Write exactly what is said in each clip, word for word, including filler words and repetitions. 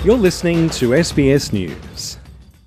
You're listening to S B S News.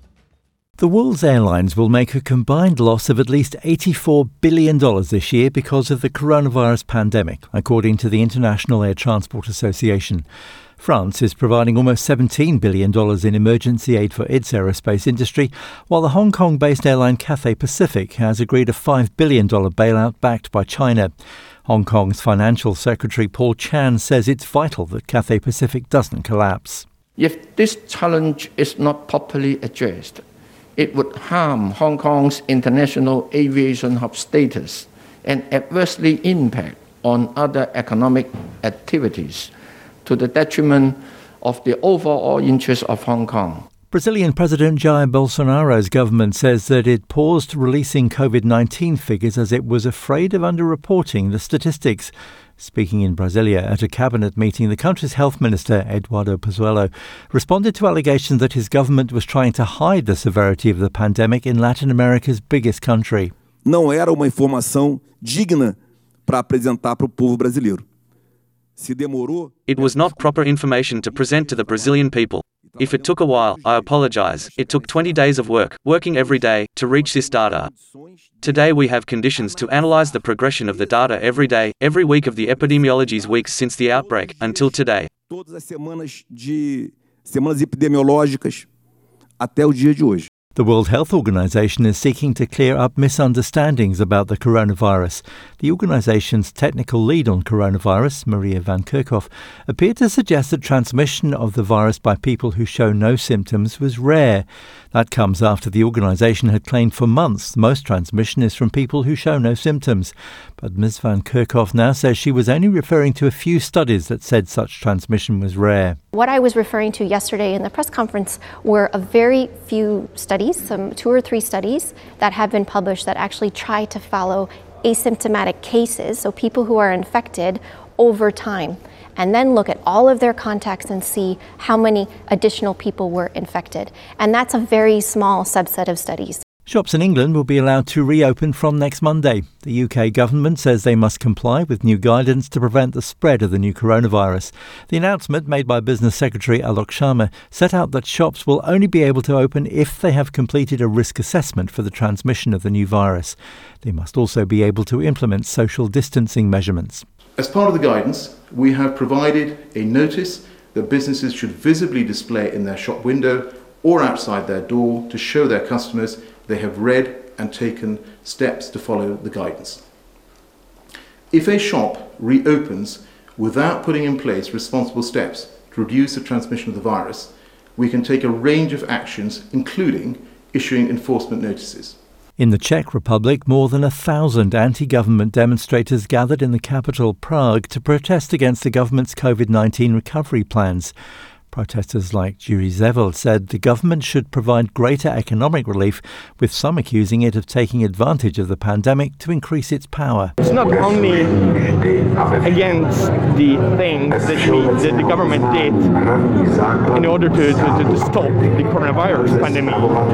The world's airlines will make a combined loss of at least eighty-four billion dollars this year because of the coronavirus pandemic, according to the International Air Transport Association. France is providing almost seventeen billion dollars in emergency aid for its aerospace industry, while the Hong Kong-based airline Cathay Pacific has agreed a five billion dollars bailout backed by China. Hong Kong's Financial Secretary Paul Chan says it's vital that Cathay Pacific doesn't collapse. If this challenge is not properly addressed, it would harm Hong Kong's international aviation hub status and adversely impact on other economic activities to the detriment of the overall interests of Hong Kong. Brazilian President Jair Bolsonaro's government says that it paused releasing COVID nineteen figures as it was afraid of underreporting the statistics. Speaking in Brasilia at a cabinet meeting, the country's health minister, Eduardo Pazuello, responded to allegations that his government was trying to hide the severity of the pandemic in Latin America's biggest country. Não era uma informação digna para apresentar para o povo brasileiro. Se demorou. It was not proper information to present to the Brazilian people. If it took a while, I apologize. It took twenty days of work, working every day, to reach this data. Today we have conditions to analyze the progression of the data every day, every week of the epidemiology's weeks since the outbreak, until today. Todas as semanas de semanas epidemiológicas até o dia de hoje. The World Health Organization is seeking to clear up misunderstandings about the coronavirus. The organization's technical lead on coronavirus, Maria Van Kerkhove, appeared to suggest that transmission of the virus by people who show no symptoms was rare. That comes after the organization had claimed for months most transmission is from people who show no symptoms. But Miz Van Kerkhove now says she was only referring to a few studies that said such transmission was rare. What I was referring to yesterday in the press conference were a very few studies, some two or three studies that have been published that actually try to follow asymptomatic cases, so people who are infected over time, and then look at all of their contacts and see how many additional people were infected. And that's a very small subset of studies. Shops in England will be allowed to reopen from next Monday. The U K government says they must comply with new guidance to prevent the spread of the new coronavirus. The announcement made by Business Secretary Alok Sharma set out that shops will only be able to open if they have completed a risk assessment for the transmission of the new virus. They must also be able to implement social distancing measurements. As part of the guidance, we have provided a notice that businesses should visibly display in their shop window or outside their door to show their customers they have read and taken steps to follow the guidance. If a shop reopens without putting in place responsible steps to reduce the transmission of the virus, we can take a range of actions, including issuing enforcement notices. In the Czech Republic, more than a thousand anti-government demonstrators gathered in the capital, Prague, to protest against the government's COVID nineteen recovery plans. Protesters like Juri Zevel said the government should provide greater economic relief, with some accusing it of taking advantage of the pandemic to increase its power. It's not only against the things that, we, that the government did in order to, to, to stop the coronavirus pandemic,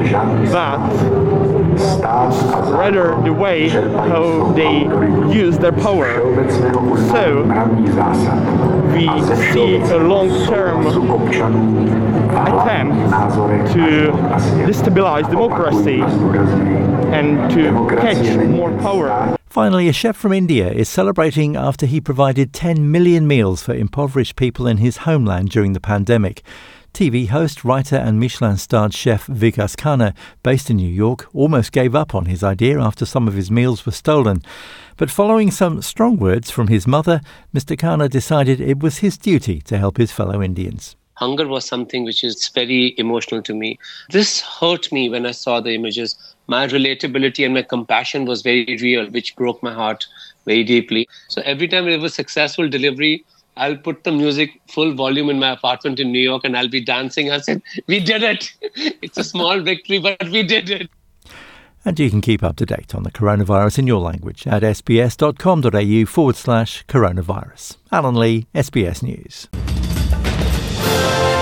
but rather the way how they use their power. So we see a long-term attempt to destabilize democracy and to catch more power. Finally, a chef from India is celebrating after he provided ten million meals for impoverished people in his homeland during the pandemic. T V host, writer and Michelin-starred chef Vikas Khanna, based in New York, almost gave up on his idea after some of his meals were stolen. But following some strong words from his mother, Mister Khanna decided it was his duty to help his fellow Indians. Hunger was something which is very emotional to me. This hurt me when I saw the images. My relatability and my compassion was very real, which broke my heart very deeply. So every time there was a successful delivery, I'll put the music full volume in my apartment in New York and I'll be dancing. I said, we did it. It's a small victory, but we did it. And you can keep up to date on the coronavirus in your language at sbs.com.au forward slash coronavirus. Alan Lee, S B S News.